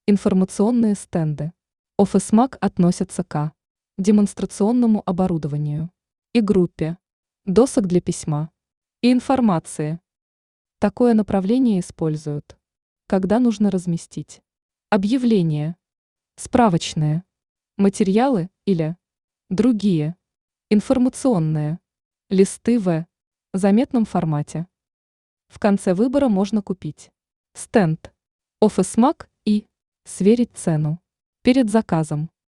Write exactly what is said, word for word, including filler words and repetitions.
Информационные стенды. Офисмаг относятся к демонстрационному оборудованию и группе досок для письма и информации. Такое направление используют, когда нужно разместить объявления, справочные материалы или другие информационные листы в заметном формате. В конце выбора можно купить стенд, офисмаг и сверить цену перед заказом.